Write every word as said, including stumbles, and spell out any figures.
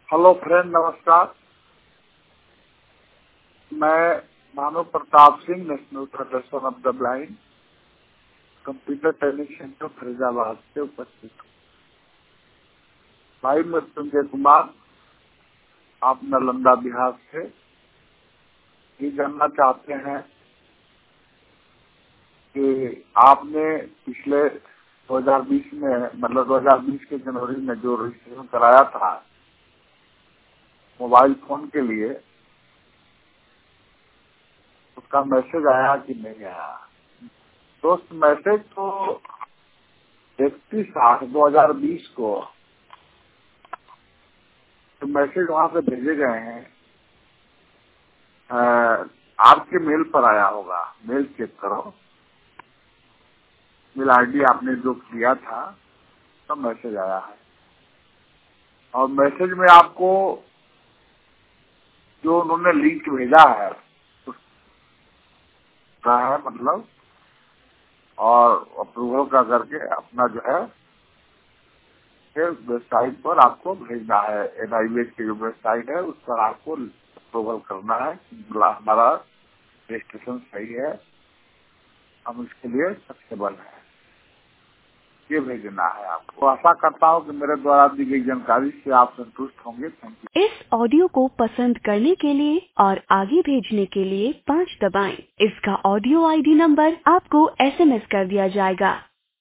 Hello friend, नमस्कार। मैं Manav Pratap Singh, national federation of the blind, computer training centre Faridabad से उपस्थित हूँ। भाई मृत्युंजय कुमार, आप नालंदा बिहार से ये जानना चाहते हैं कि आपने पिछले दो हज़ार बीस में मतलब दो हज़ार बीस के जनवरी में जो रजिस्ट्रेशन कराया था मोबाइल फोन के लिए, उसका मैसेज आया कि नहीं आया। दोस्त, मैसेज तो इकतीस आठ दो हजार बीस को तो मैसेज वहां से भेजे गए हैं। आ, आपके मेल पर आया होगा, मेल चेक करो। मेल आईडी आपने जो दिया था तो मैसेज आया है, और मैसेज में आपको जो उन्होंने लिंक भेजा है उसका है मतलब, और अप्रूवल का करके अपना जो है वेबसाइट पर आपको भेजना है। एनआईवीएच की जो वेबसाइट है उस पर आपको अप्रूवल करना है, हमारा रजिस्ट्रेशन सही है, हम इसके लिए सक्सेबल है, ये भेजना है आपको। आशा करता हूँ कि मेरे द्वारा दी गई जानकारी से आप संतुष्ट होंगे। Thank you. इस ऑडियो को पसंद करने के लिए और आगे भेजने के लिए पाँच दबाएं। इसका ऑडियो आईडी नंबर आपको एसएमएस कर दिया जाएगा।